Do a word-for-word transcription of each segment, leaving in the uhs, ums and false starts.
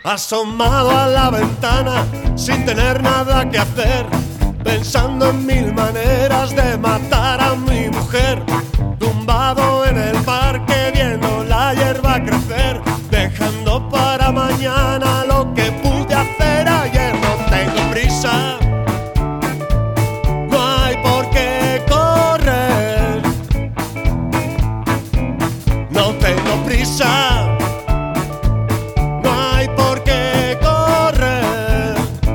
asomado a la ventana sin tener nada que hacer, pensando en mil maneras de matar a mi mujer, tumbado en el parque viendo la hierba crecer, dejando para mañana lo que pude hacer ayer. No tengo prisa, no hay por qué correr, no tengo prisa, no hay por qué correr.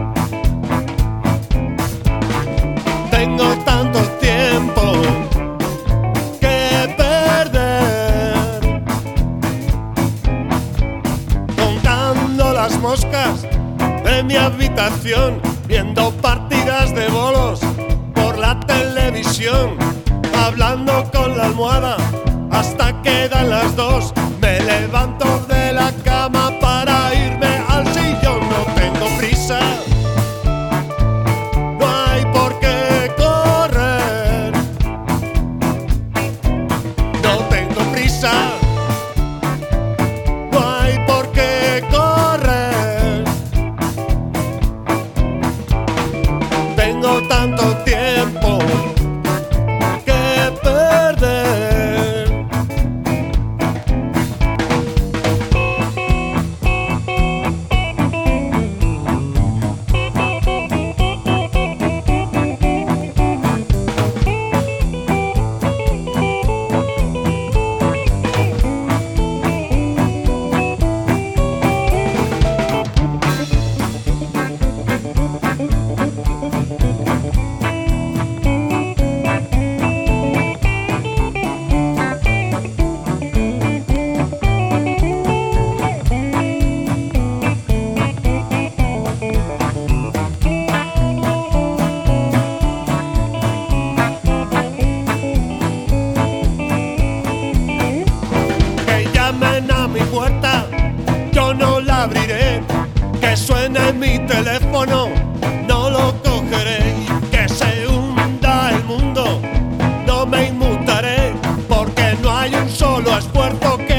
Tengo tanto tiempo que perder, contando las moscas de mi habitación, viendo partidas de bolos por la televisión, hablando con la almohada hasta que dan las dos. Me levanto de la cama para irme al sillón. No tengo prisa, no hay por qué correr, no tengo prisa, no hay por qué correr. Tengo tanto tiempo que perder. A mi puerta, yo no la abriré, que suene mi teléfono, no lo cogeré, que se hunda el mundo, no me inmutaré, porque no hay un solo esfuerzo que